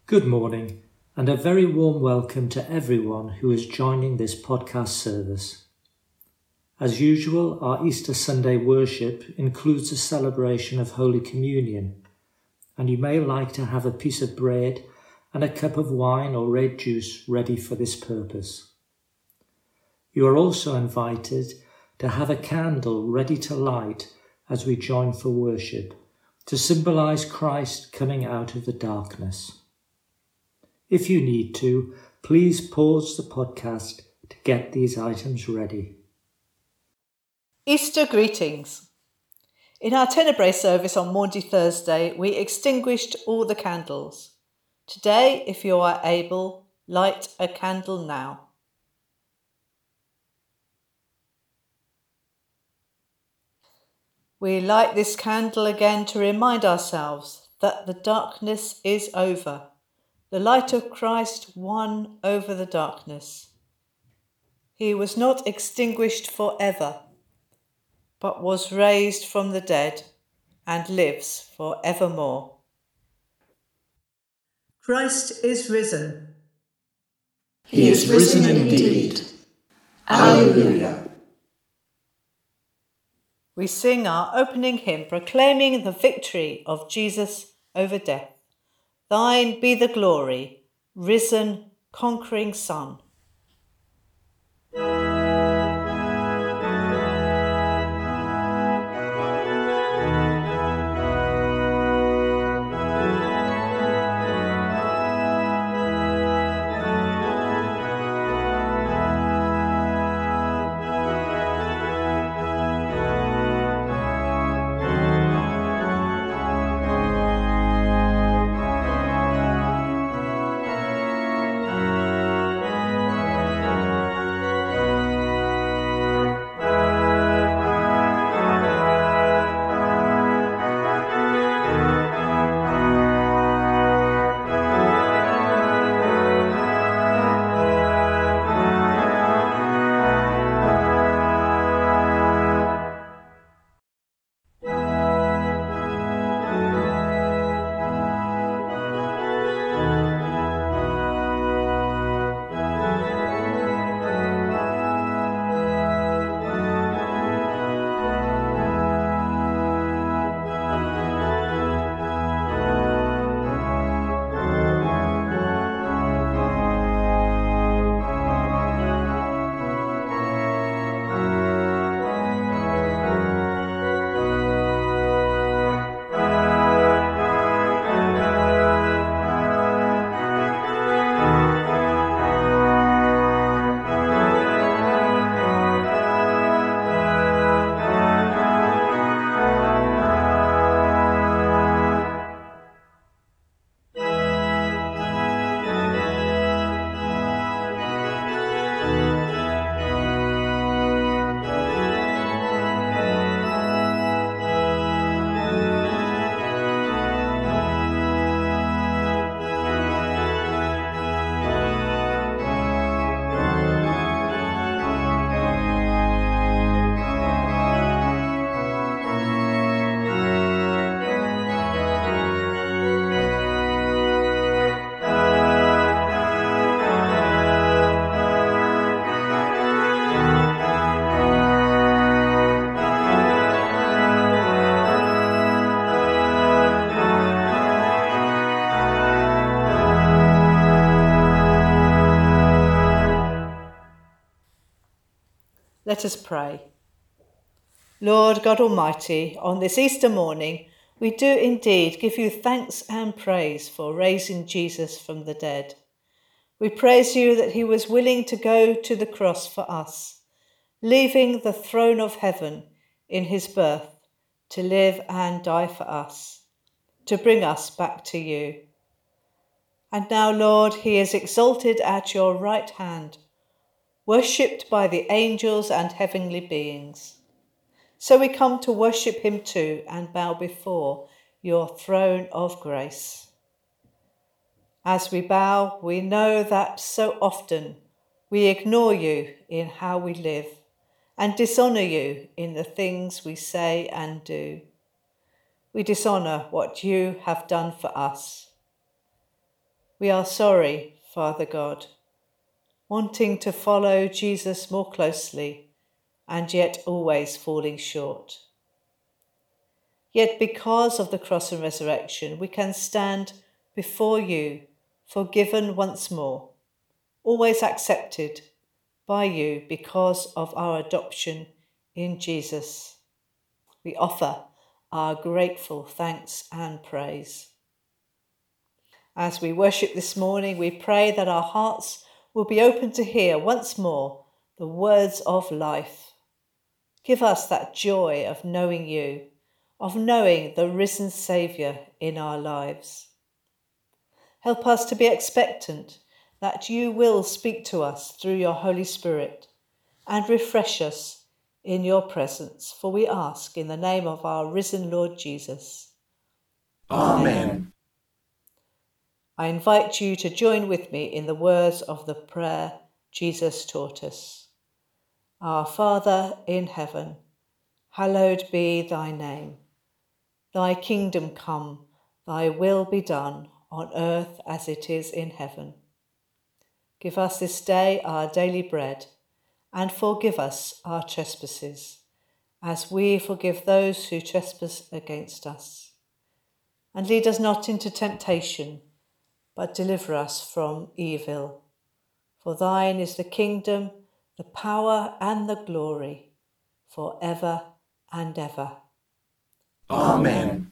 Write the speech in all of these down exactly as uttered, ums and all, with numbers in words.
Good morning, and a very warm welcome to everyone who is joining this podcast service. As usual, our Easter Sunday worship includes a celebration of Holy Communion, and you may like to have a piece of bread and a cup of wine or red juice ready for this purpose. You are also invited to have a candle ready to light as we join for worship, to symbolize Christ coming out of the darkness. If you need to, please pause the podcast to get these items ready. Easter greetings. In our Tenebrae service on Maundy Thursday, we extinguished all the candles. Today, if you are able, light a candle now. We light this candle again to remind ourselves that the darkness is over. The light of Christ won over the darkness. He was not extinguished forever, but was raised from the dead and lives for evermore. Christ is risen. He is risen indeed. Alleluia. We sing our opening hymn proclaiming the victory of Jesus over death. Thine be the glory, risen, conquering Son. Let us pray. Lord God Almighty, on this Easter morning, we do indeed give you thanks and praise for raising Jesus from the dead. We praise you that he was willing to go to the cross for us, leaving the throne of heaven in his birth to live and die for us, to bring us back to you. And now, Lord, he is exalted at your right hand, worshipped by the angels and heavenly beings. So we come to worship him too and bow before your throne of grace. As we bow, we know that so often we ignore you in how we live and dishonour you in the things we say and do. We dishonour what you have done for us. We are sorry, Father God, wanting to follow Jesus more closely and yet always falling short. Yet because of the cross and resurrection, we can stand before you, forgiven once more, always accepted by you because of our adoption in Jesus. We offer our grateful thanks and praise. As we worship this morning, we pray that our hearts will be open to hear once more the words of life. Give us that joy of knowing you, of knowing the risen Saviour in our lives. Help us to be expectant that you will speak to us through your Holy Spirit and refresh us in your presence, for we ask in the name of our risen Lord Jesus. Amen. I invite you to join with me in the words of the prayer Jesus taught us. Our Father in heaven, hallowed be thy name. Thy kingdom come, thy will be done on earth as it is in heaven. Give us this day our daily bread, and forgive us our trespasses, as we forgive those who trespass against us. And lead us not into temptation, but deliver us from evil. For thine is the kingdom, the power, and the glory, for ever and ever. Amen.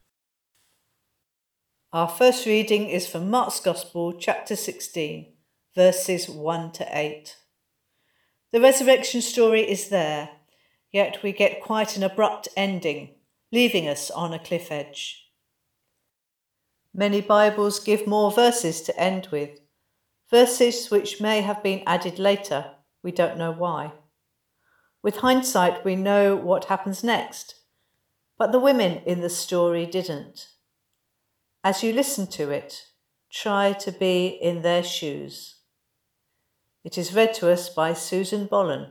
Our first reading is from Mark's Gospel, chapter sixteen, verses one to eight. The resurrection story is there, yet we get quite an abrupt ending, leaving us on a cliff edge. Many Bibles give more verses to end with, verses which may have been added later, we don't know why. With hindsight, we know what happens next, but the women in the story didn't. As you listen to it, try to be in their shoes. It is read to us by Susan Bollen.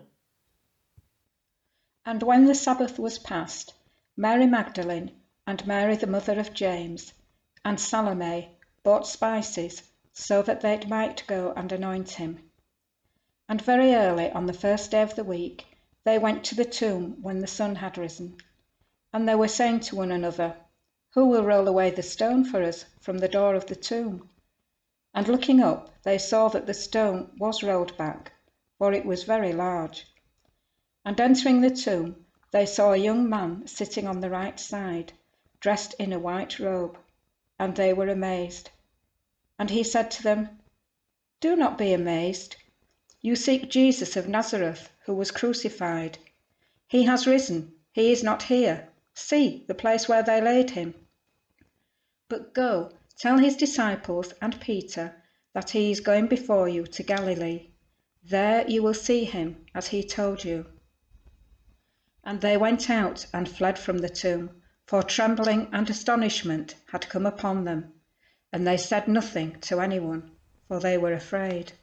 And when the Sabbath was past, Mary Magdalene and Mary the mother of James and Salome bought spices so that they might go and anoint him. And very early on the first day of the week they went to the tomb when the sun had risen. And they were saying to one another, Who will roll away the stone for us from the door of the tomb? And looking up, they saw that the stone was rolled back, for it was very large. And entering the tomb, they saw a young man sitting on the right side, dressed in a white robe, and they were amazed. And he said to them, Do not be amazed. You seek Jesus of Nazareth, who was crucified. He has risen. He is not here. See the place where they laid him. But go, tell his disciples and Peter that he is going before you to Galilee. There you will see him, as he told you. And they went out and fled from the tomb, for trembling and astonishment had come upon them, and they said nothing to anyone, for they were afraid.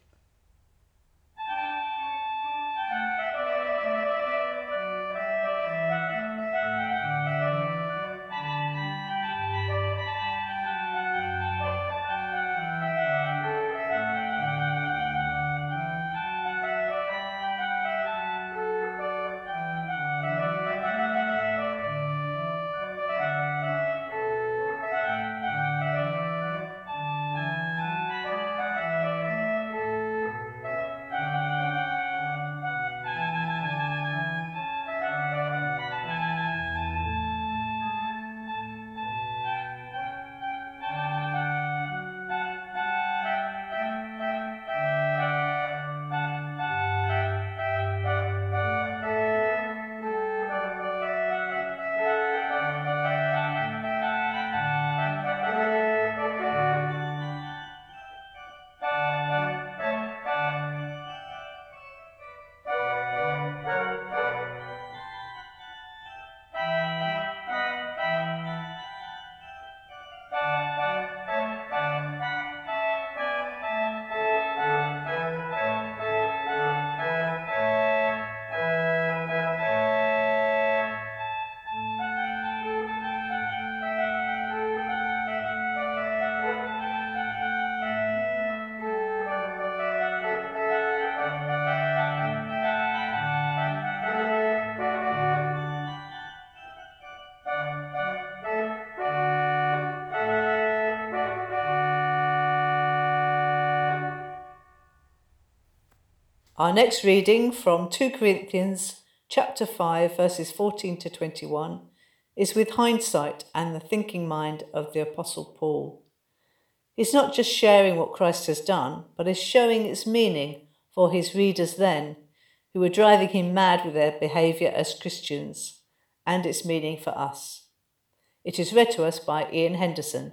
Our next reading from Second Corinthians chapter five verses fourteen to twenty-one is with hindsight and the thinking mind of the Apostle Paul. He's not just sharing what Christ has done, but is showing its meaning for his readers then, who were driving him mad with their behaviour as Christians, and its meaning for us. It is read to us by Ian Henderson.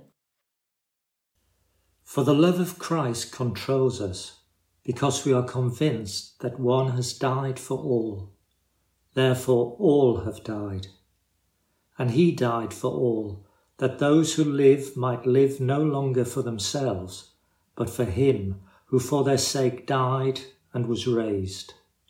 For the love of Christ controls us, because we are convinced that one has died for all. Therefore all have died. And he died for all, that those who live might live no longer for themselves, but for him who for their sake died and was raised.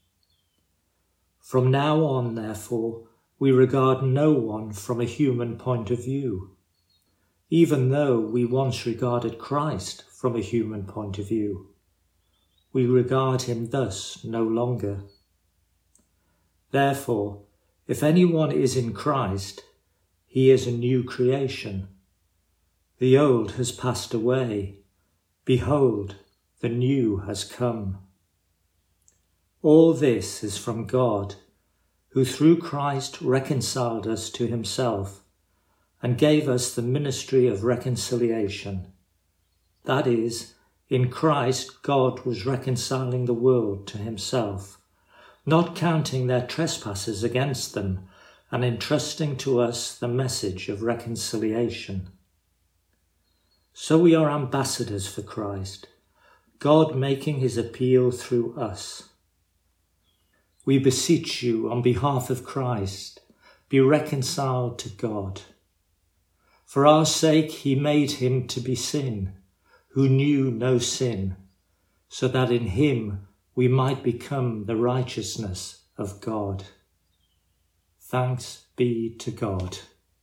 From now on, therefore, we regard no one from a human point of view, even though we once regarded Christ from a human point of view. We regard him thus no longer. Therefore, if anyone is in Christ, he is a new creation. The old has passed away. Behold, the new has come. All this is from God, who through Christ reconciled us to himself and gave us the ministry of reconciliation. That is, in Christ God was reconciling the world to himself, not counting their trespasses against them, and entrusting to us the message of reconciliation. So we are ambassadors for Christ, God making his appeal through us. We beseech you on behalf of Christ, be reconciled to God. For our sake he made him to be sin, who knew no sin, so that in him we might become the righteousness of God. Thanks be to God.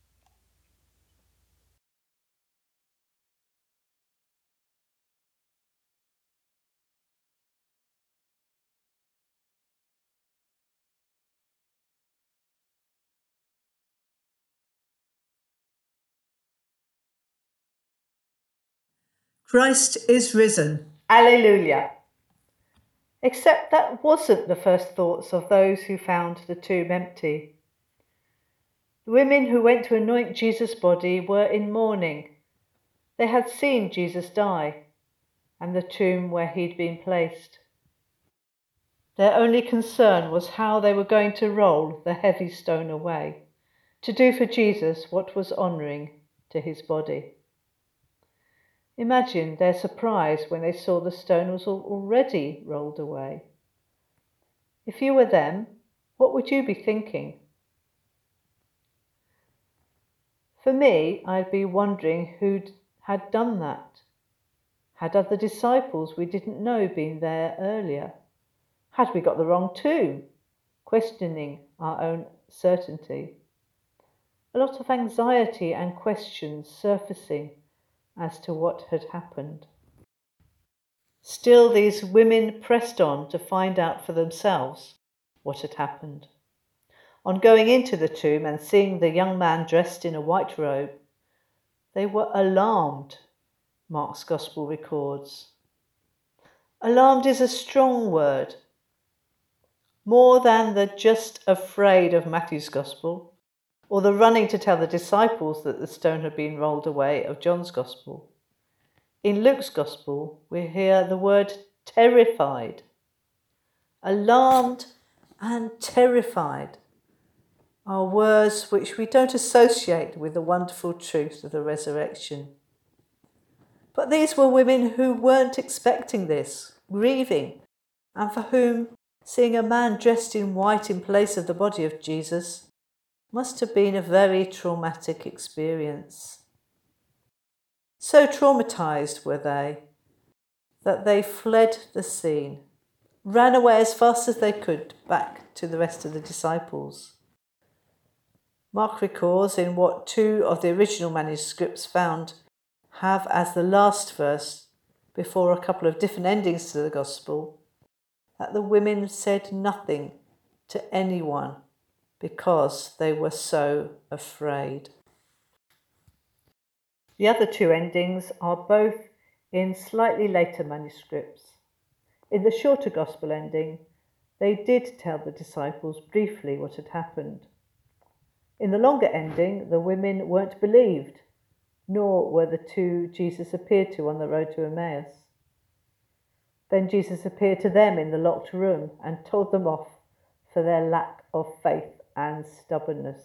Christ is risen. Alleluia. Except that wasn't the first thoughts of those who found the tomb empty. The women who went to anoint Jesus' body were in mourning. They had seen Jesus die and the tomb where he'd been placed. Their only concern was how they were going to roll the heavy stone away, to do for Jesus what was honouring to his body. Imagine their surprise when they saw the stone was already rolled away. If you were them, what would you be thinking? For me, I'd be wondering who had done that. Had other disciples we didn't know been there earlier? Had we got the wrong tomb? Questioning our own certainty. A lot of anxiety and questions surfacing as to what had happened. Still, these women pressed on to find out for themselves what had happened. On going into the tomb and seeing the young man dressed in a white robe, they were alarmed, Mark's Gospel records. Alarmed is a strong word. More than the just afraid of Matthew's Gospel, or the running to tell the disciples that the stone had been rolled away of John's Gospel. In Luke's Gospel, we hear the word terrified. Alarmed and terrified are words which we don't associate with the wonderful truth of the resurrection. But these were women who weren't expecting this, grieving, and for whom seeing a man dressed in white in place of the body of Jesus must have been a very traumatic experience. So traumatized were they that they fled the scene, ran away as fast as they could back to the rest of the disciples. Mark records in what two of the original manuscripts found have as the last verse, before a couple of different endings to the Gospel, that the women said nothing to anyone because they were so afraid. The other two endings are both in slightly later manuscripts. In the shorter Gospel ending, they did tell the disciples briefly what had happened. In the longer ending, the women weren't believed, nor were the two Jesus appeared to on the road to Emmaus. Then Jesus appeared to them in the locked room and told them off for their lack of faith and stubbornness.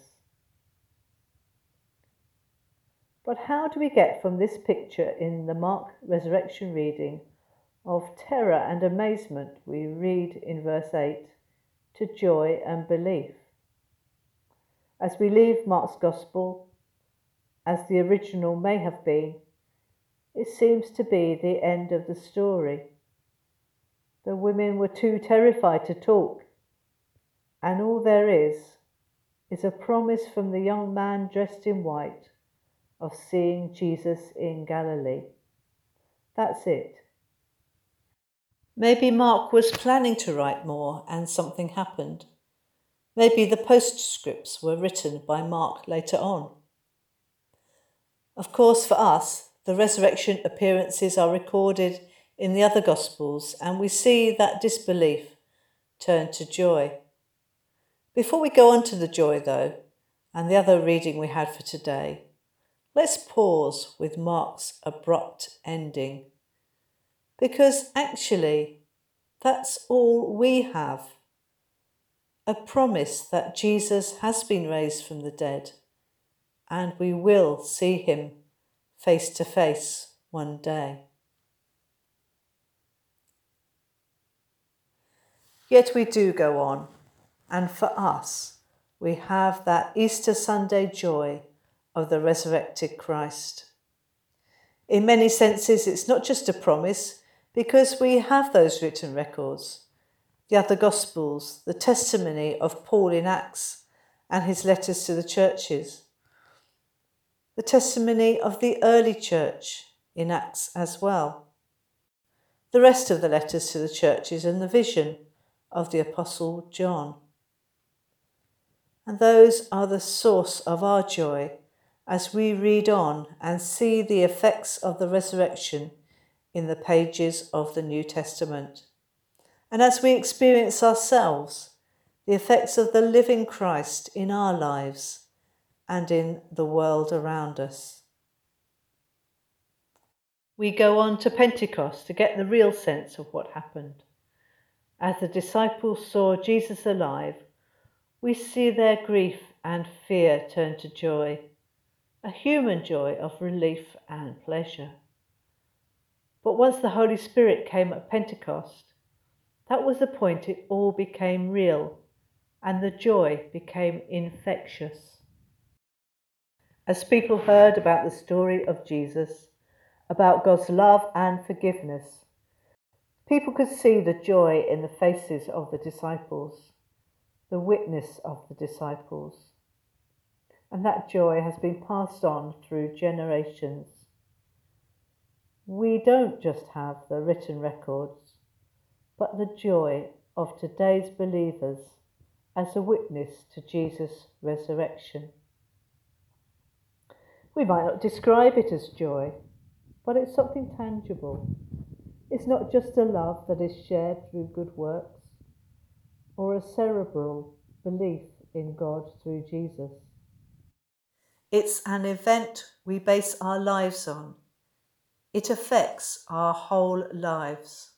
But how do we get from this picture in the Mark resurrection reading of terror and amazement we read in verse eight to joy and belief? As we leave Mark's Gospel, as the original may have been, it seems to be the end of the story. The women were too terrified to talk, and all there is is a promise from the young man dressed in white of seeing Jesus in Galilee. That's it. Maybe Mark was planning to write more and something happened. Maybe the postscripts were written by Mark later on. Of course, for us, the resurrection appearances are recorded in the other Gospels, and we see that disbelief turn to joy. Before we go on to the joy, though, and the other reading we had for today, let's pause with Mark's abrupt ending, because actually that's all we have, a promise that Jesus has been raised from the dead, and we will see him face to face one day. Yet we do go on, and for us, we have that Easter Sunday joy of the resurrected Christ. In many senses, it's not just a promise, because we have those written records, the other Gospels, the testimony of Paul in Acts and his letters to the churches, the testimony of the early church in Acts as well, the rest of the letters to the churches and the vision of the Apostle John. And those are the source of our joy as we read on and see the effects of the resurrection in the pages of the New Testament, and as we experience ourselves the effects of the living Christ in our lives and in the world around us. We go on to Pentecost to get the real sense of what happened. As the disciples saw Jesus alive, we see their grief and fear turn to joy, a human joy of relief and pleasure. But once the Holy Spirit came at Pentecost, that was the point it all became real, and the joy became infectious. As people heard about the story of Jesus, about God's love and forgiveness, people could see the joy in the faces of the disciples, the witness of the disciples. And that joy has been passed on through generations. We don't just have the written records, but the joy of today's believers as a witness to Jesus' resurrection. We might not describe it as joy, but it's something tangible. It's not just a love that is shared through good works, or a cerebral belief in God through Jesus. It's an event we base our lives on. It affects our whole lives.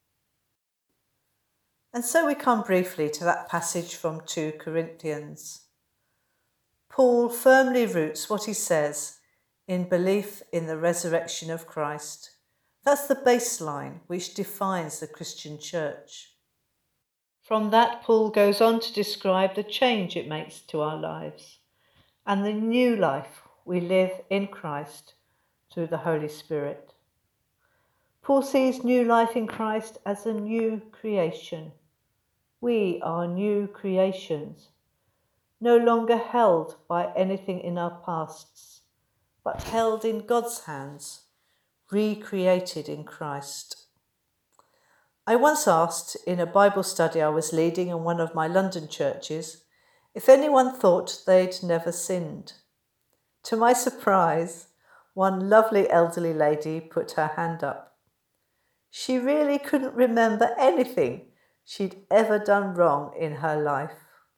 And so we come briefly to that passage from Second Corinthians. Paul firmly roots what he says in belief in the resurrection of Christ. That's the baseline which defines the Christian church. From that, Paul goes on to describe the change it makes to our lives and the new life we live in Christ through the Holy Spirit. Paul sees new life in Christ as a new creation. We are new creations, no longer held by anything in our pasts, but held in God's hands, recreated in Christ. I once asked in a Bible study I was leading in one of my London churches if anyone thought they'd never sinned. To my surprise, one lovely elderly lady put her hand up. She really couldn't remember anything she'd ever done wrong in her life.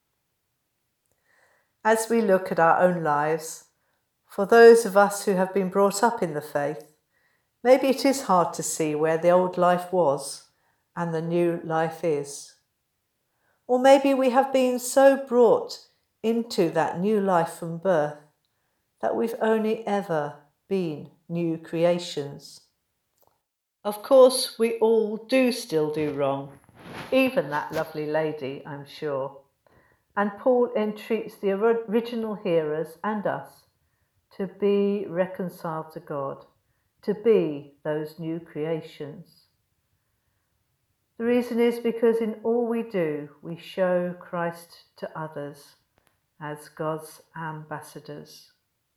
As we look at our own lives, for those of us who have been brought up in the faith, maybe it is hard to see where the old life was and the new life is. Or maybe we have been so brought into that new life from birth that we've only ever been new creations. Of course, we all do still do wrong, even that lovely lady, I'm sure. And Paul entreats the original hearers and us to be reconciled to God, to be those new creations. The reason is because in all we do, we show Christ to others as God's ambassadors.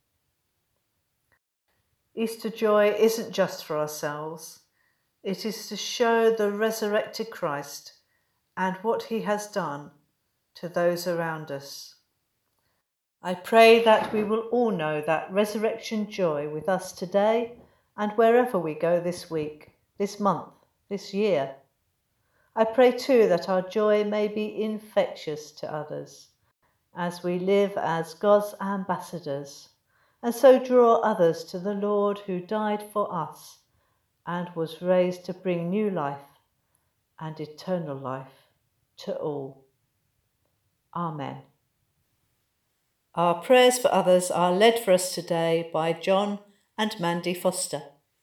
Easter joy isn't just for ourselves. It is to show the resurrected Christ and what he has done to those around us. I pray that we will all know that resurrection joy with us today and wherever we go this week, this month, this year. I pray too that our joy may be infectious to others as we live as God's ambassadors and so draw others to the Lord who died for us and was raised to bring new life and eternal life to all. Amen. Our prayers for others are led for us today by John and Mandy Foster.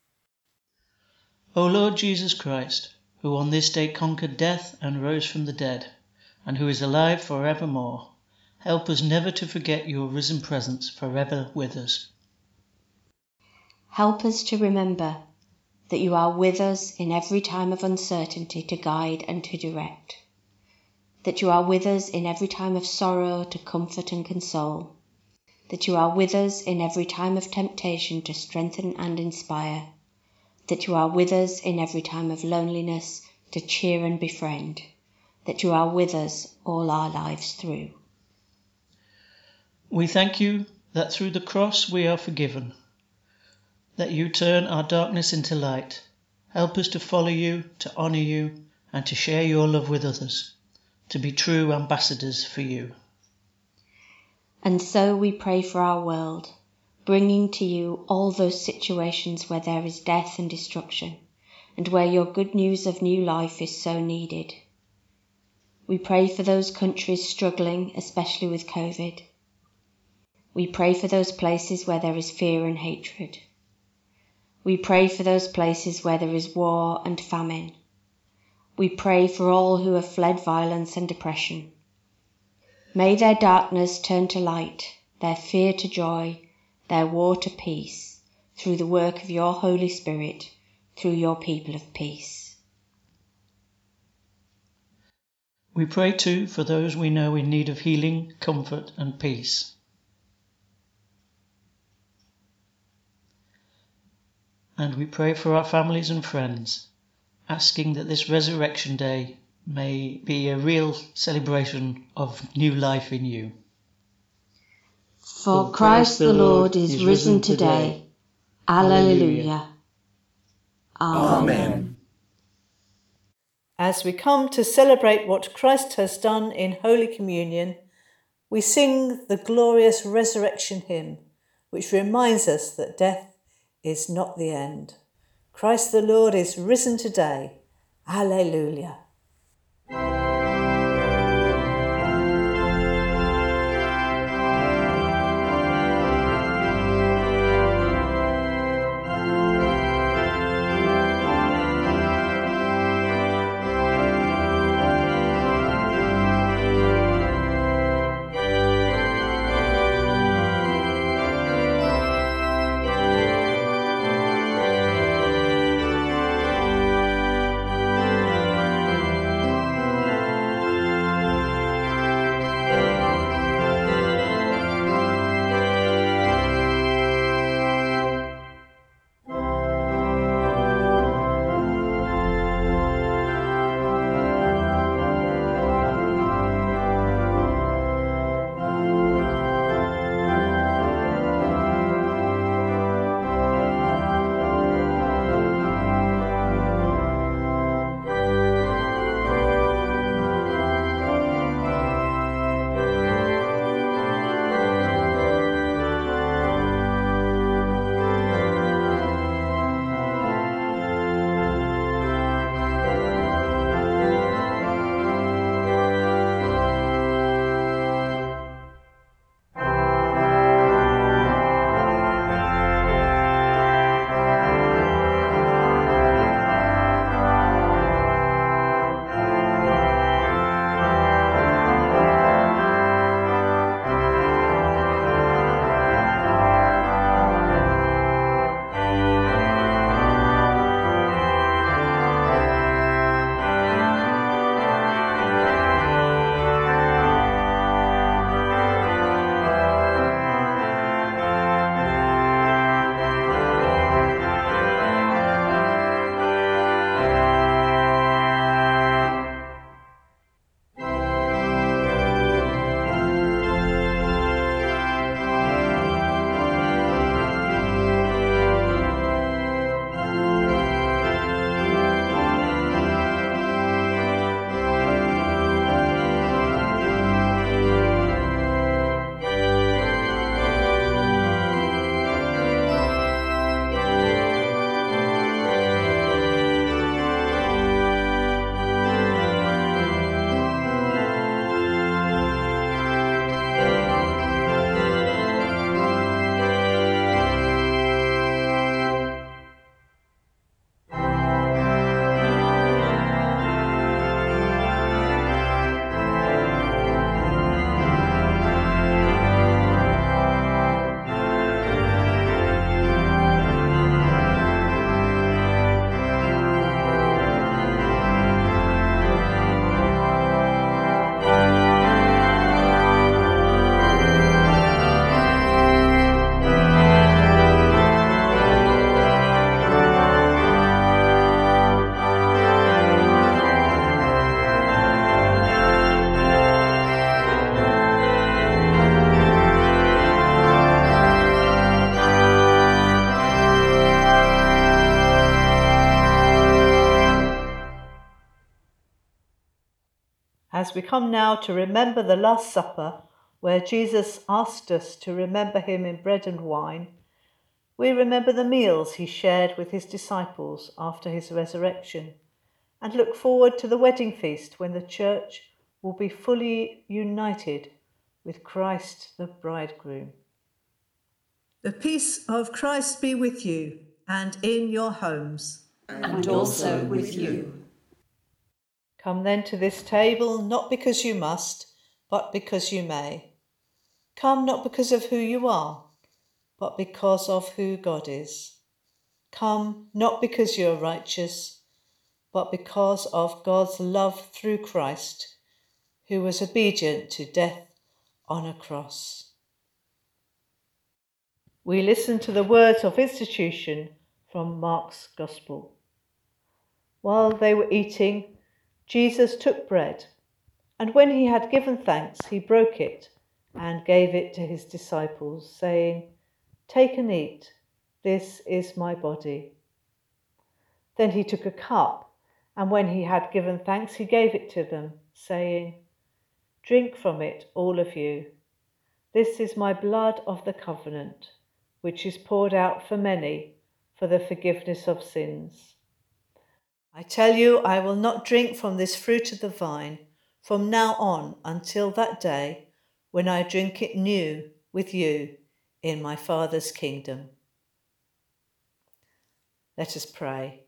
O Lord Jesus Christ, who on this day conquered death and rose from the dead, and who is alive for evermore, help us never to forget your risen presence forever with us. Help us to remember that you are with us in every time of uncertainty to guide and to direct, that you are with us in every time of sorrow to comfort and console, that you are with us in every time of temptation to strengthen and inspire, that you are with us in every time of loneliness to cheer and befriend, that you are with us all our lives through. We thank you that through the cross we are forgiven, that you turn our darkness into light. Help us to follow you, to honour you, and to share your love with others, to be true ambassadors for you. And so we pray for our world, bringing to you all those situations where there is death and destruction, and where your good news of new life is so needed. We pray for those countries struggling, especially with COVID. We pray for those places where there is fear and hatred. We pray for those places where there is war and famine. We pray for all who have fled violence and oppression. May their darkness turn to light, their fear to joy, their war to peace, through the work of your Holy Spirit, through your people of peace. We pray too for those we know in need of healing, comfort and peace. And we pray for our families and friends, asking that this Resurrection Day may be a real celebration of new life in you. For Christ the Lord is risen today. Alleluia. Amen. As we come to celebrate what Christ has done in Holy Communion, we sing the glorious resurrection hymn, which reminds us that death is not the end. Christ the Lord is risen today. Alleluia. as we come now to remember the Last Supper, where Jesus asked us to remember him in bread and wine, we remember the meals he shared with his disciples after his resurrection and look forward to the wedding feast when the church will be fully united with Christ the bridegroom. The peace of Christ be with you and in your homes. And also with you. Come then to this table, not because you must, but because you may. Come not because of who you are, but because of who God is. Come not because you are righteous, but because of God's love through Christ, who was obedient to death on a cross. We listen to the words of institution from Mark's Gospel. While they were eating, Jesus took bread, and when he had given thanks, he broke it and gave it to his disciples, saying, "Take and eat, this is my body." Then he took a cup, and when he had given thanks, he gave it to them, saying, "Drink from it, all of you. This is my blood of the covenant, which is poured out for many for the forgiveness of sins. I tell you, I will not drink from this fruit of the vine from now on until that day when I drink it new with you in my Father's kingdom." Let us pray.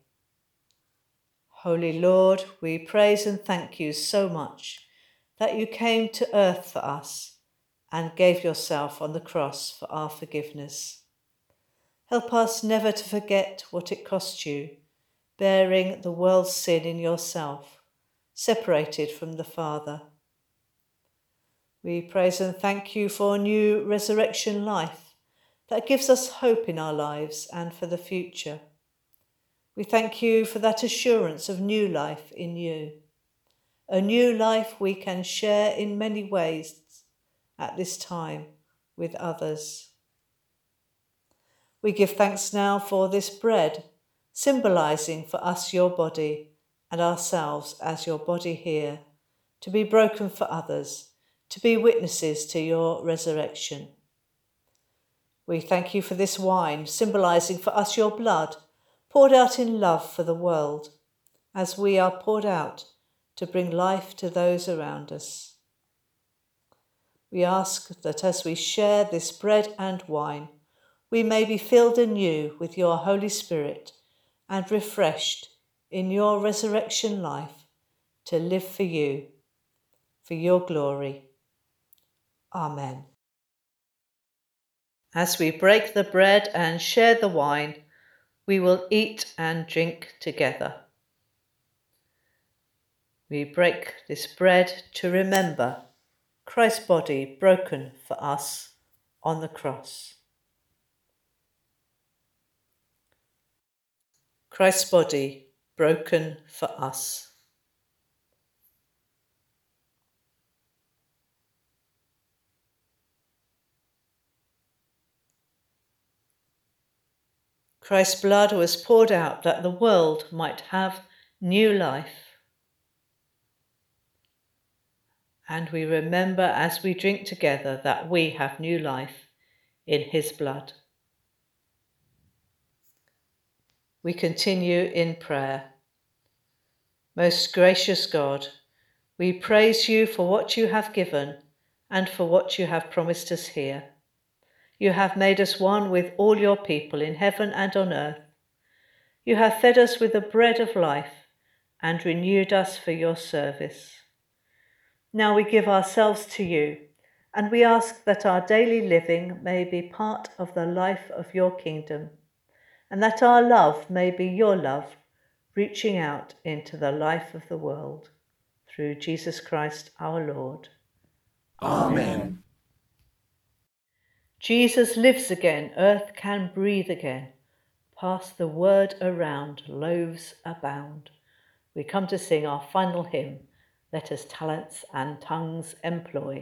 Holy Lord, we praise and thank you so much that you came to earth for us and gave yourself on the cross for our forgiveness. Help us never to forget what it cost you, bearing the world's sin in yourself, separated from the Father. We praise and thank you for a new resurrection life that gives us hope in our lives and for the future. We thank you for that assurance of new life in you, a new life we can share in many ways at this time with others. We give thanks now for this bread, symbolising for us your body and ourselves as your body here, to be broken for others, to be witnesses to your resurrection. We thank you for this wine, symbolising for us your blood, poured out in love for the world, as we are poured out to bring life to those around us. We ask that as we share this bread and wine, we may be filled anew with your Holy Spirit and refreshed in your resurrection life to live for you, for your glory. Amen. As we break the bread and share the wine, we will eat and drink together. We break this bread to remember Christ's body broken for us on the cross. Christ's body broken for us. Christ's blood was poured out that the world might have new life. And we remember as we drink together that we have new life in his blood. We continue in prayer. Most gracious God, we praise you for what you have given and for what you have promised us here. You have made us one with all your people in heaven and on earth. You have fed us with the bread of life and renewed us for your service. Now we give ourselves to you, and we ask that our daily living may be part of the life of your kingdom, and that our love may be your love, reaching out into the life of the world. Through Jesus Christ our Lord. Amen. Jesus lives again, earth can breathe again. Pass the word around, loaves abound. We come to sing our final hymn, Let Us Talents and Tongues Employ.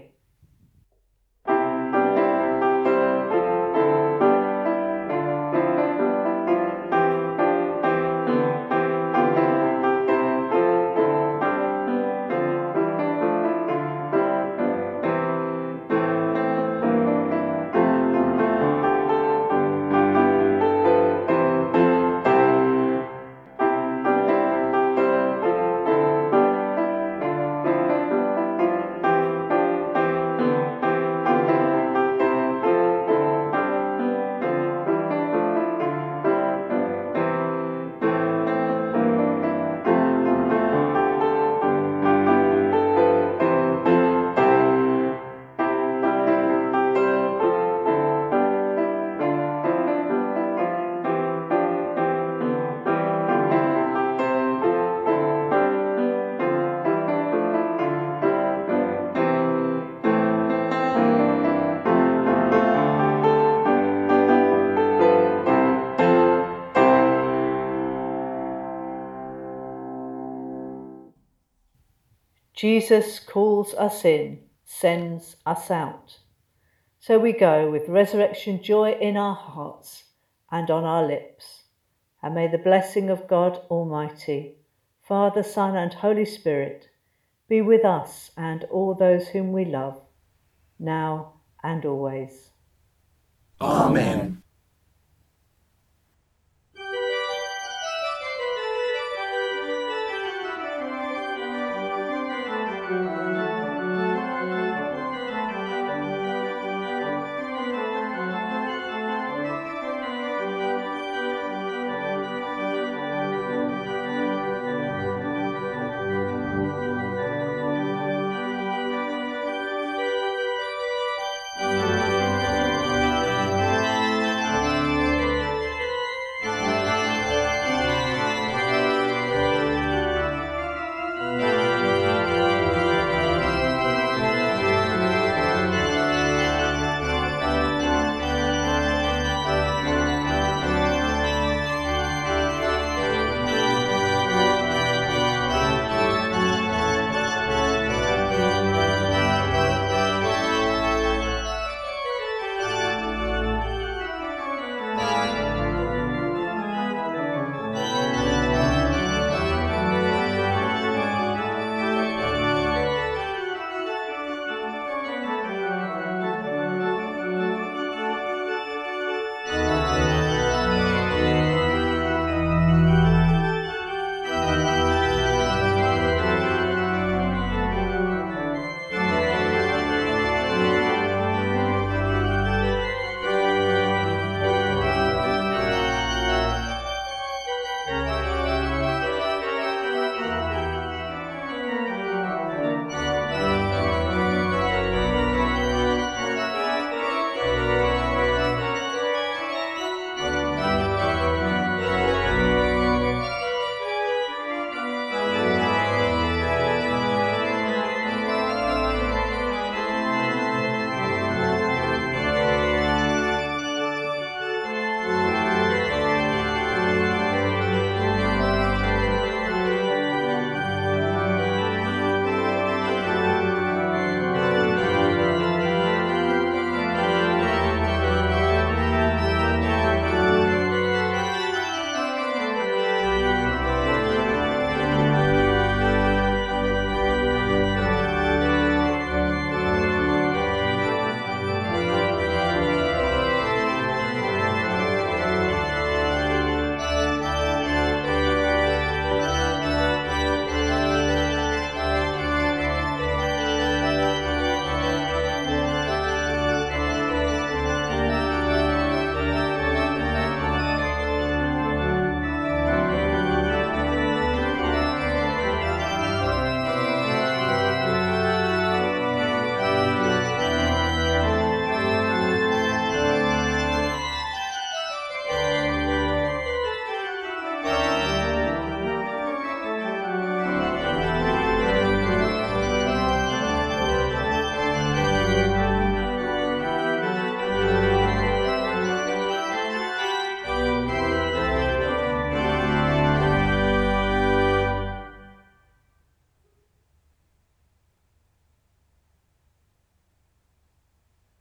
Jesus calls us in, sends us out. So we go with resurrection joy in our hearts and on our lips. And may the blessing of God Almighty, Father, Son, and Holy Spirit be with us and all those whom we love, now and always. Amen.